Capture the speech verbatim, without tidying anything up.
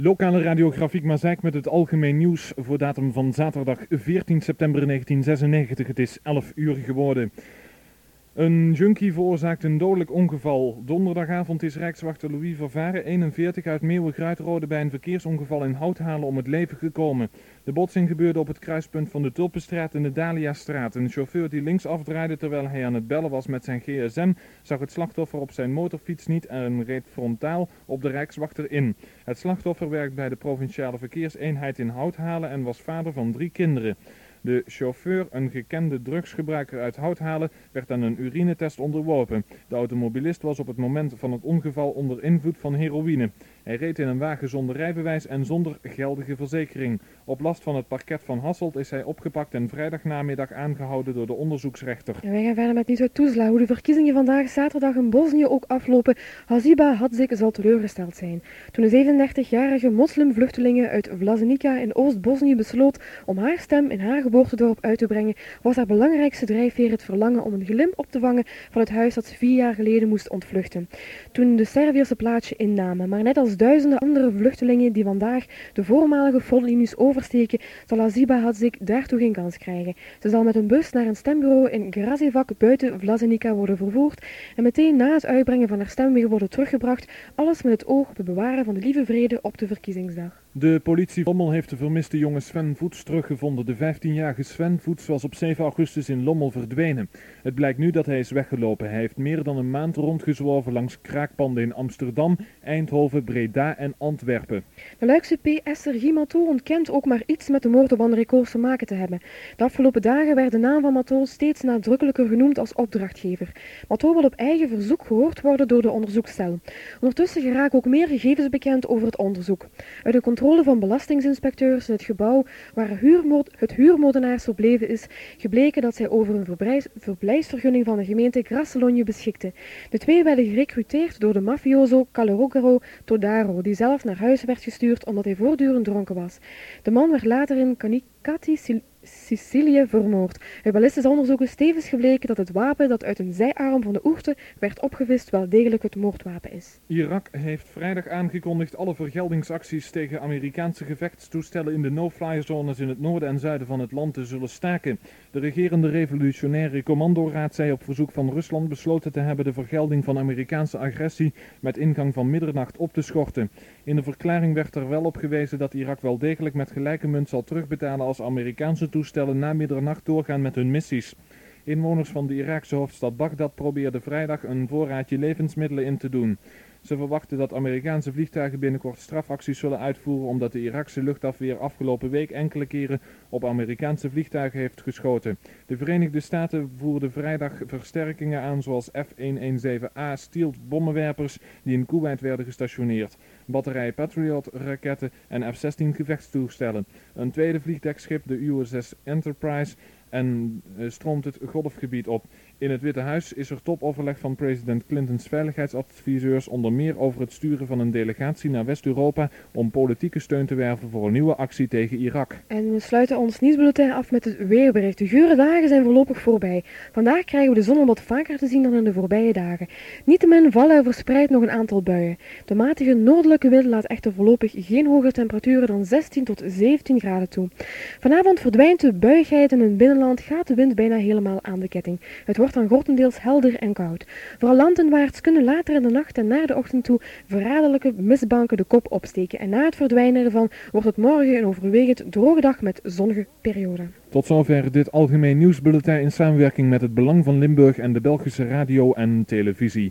Lokale radiografiek Mazeik met het algemeen nieuws voor datum van zaterdag veertien september negentien zesennegentig. Het is elf uur geworden. Een junkie veroorzaakt een dodelijk ongeval. Donderdagavond is rijkswachter Louis Vervaren, eenenveertig, uit Meeuwen-Gruitrode bij een verkeersongeval in Houthalen om het leven gekomen. De botsing gebeurde op het kruispunt van de Tulpenstraat en de Dahliastraat. Een chauffeur die links afdraaide terwijl hij aan het bellen was met zijn gsm, zag het slachtoffer op zijn motorfiets niet en reed frontaal op de rijkswachter in. Het slachtoffer werkt bij de provinciale verkeerseenheid in Houthalen en was vader van drie kinderen. De chauffeur, een gekende drugsgebruiker uit Houthalen, werd aan een urinetest onderworpen. De automobilist was op het moment van het ongeval onder invloed van heroïne. Hij reed in een wagen zonder rijbewijs en zonder geldige verzekering. Op last van het parket van Hasselt is hij opgepakt en vrijdagnamiddag aangehouden door de onderzoeksrechter. En wij gaan verder met nieuws uit Tuzla. Hoe de verkiezingen vandaag zaterdag in Bosnië ook aflopen, Hasiba Hadzik zal teleurgesteld zijn. Toen de zevenendertigjarige moslimvluchtelingen uit Vlasenica in Oost-Bosnië besloot om haar stem in haar geboortedorp uit te brengen, was haar belangrijkste drijfveer het verlangen om een glimp op te vangen van het huis dat ze vier jaar geleden moest ontvluchten. Toen de Serviërs het plaatsje innamen, maar net als duizenden andere vluchtelingen die vandaag de voormalige frontlinies oversteken, zal Hasiba Hadzik daartoe geen kans krijgen. Ze zal met een bus naar een stembureau in Grazevac buiten Vlasenica worden vervoerd en meteen na het uitbrengen van haar stem weer worden teruggebracht, alles met het oog op het bewaren van de lieve vrede op de verkiezingsdag. De politie van Lommel heeft de vermiste jongen Sven Voets teruggevonden. De vijftienjarige Sven Voets was op zeven augustus in Lommel verdwenen. Het blijkt nu dat hij is weggelopen. Hij heeft meer dan een maand rondgezworven langs kraakpanden in Amsterdam, Eindhoven, Breda en Antwerpen. De Luikse P. Esther Guy Matteau ontkent ook maar iets met de moord op André Koos te maken te hebben. De afgelopen dagen werd de naam van Matteau steeds nadrukkelijker genoemd als opdrachtgever. Matteau wil op eigen verzoek gehoord worden door de onderzoekscel. Ondertussen geraken ook meer gegevens bekend over het onderzoek. Uit de controle van belastingsinspecteurs in het gebouw waar huurmoord, het huurmoordenaars verbleven is, gebleken dat zij over een verblijfs, verblijfsvergunning van de gemeente Grasselonje beschikten. De twee werden gerecruiteerd door de mafioso Calogero Todaro, die zelf naar huis werd gestuurd omdat hij voortdurend dronken was. De man werd later in Canicattì, Sicilië vermoord. Uit ballistische onderzoeken is tevens gebleken dat het wapen dat uit een zijarm van de Oerte werd opgevist wel degelijk het moordwapen is. Irak heeft vrijdag aangekondigd alle vergeldingsacties tegen Amerikaanse gevechtstoestellen in de no-fly-zones in het noorden en zuiden van het land te zullen staken. De regerende revolutionaire commandoraad zei op verzoek van Rusland besloten te hebben de vergelding van Amerikaanse agressie met ingang van middernacht op te schorten. In de verklaring werd er wel op gewezen dat Irak wel degelijk met gelijke munt zal terugbetalen als Amerikaanse toestellen na middernacht doorgaan met hun missies. Inwoners van de Iraakse hoofdstad Bagdad probeerden vrijdag een voorraadje levensmiddelen in te doen. Ze verwachten dat Amerikaanse vliegtuigen binnenkort strafacties zullen uitvoeren omdat de Iraakse luchtafweer afgelopen week enkele keren op Amerikaanse vliegtuigen heeft geschoten. De Verenigde Staten voerden vrijdag versterkingen aan zoals F honderdzeventien A Stealth bommenwerpers die in Kuwait werden gestationeerd, batterijen Patriot-raketten en F zestien gevechtstoestellen. Een tweede vliegdekschip, de U S S Enterprise, en uh, stroomt het golfgebied op. In het Witte Huis is er topoverleg van president Clintons veiligheidsadviseurs onder meer over het sturen van een delegatie naar West-Europa om politieke steun te werven voor een nieuwe actie tegen Irak. En we sluiten ons nieuwsbulletin af met het weerbericht. De gure dagen zijn voorlopig voorbij. Vandaag krijgen we de zon wat vaker te zien dan in de voorbije dagen. Niettemin vallen er verspreid nog een aantal buien. De matige noordelijke wind laat echter voorlopig geen hogere temperaturen dan zestien tot zeventien graden toe. Vanavond verdwijnt de buigheid in het binnenland, gaat de wind bijna helemaal aan de ketting. Het wordt dan grotendeels helder en koud. Vooral landinwaarts kunnen later in de nacht en naar de ochtend toe verraderlijke mistbanken de kop opsteken. En na het verdwijnen ervan wordt het morgen een overwegend droge dag met zonnige perioden. Tot zover dit algemeen nieuwsbulletin in samenwerking met het Belang van Limburg en de Belgische radio en televisie.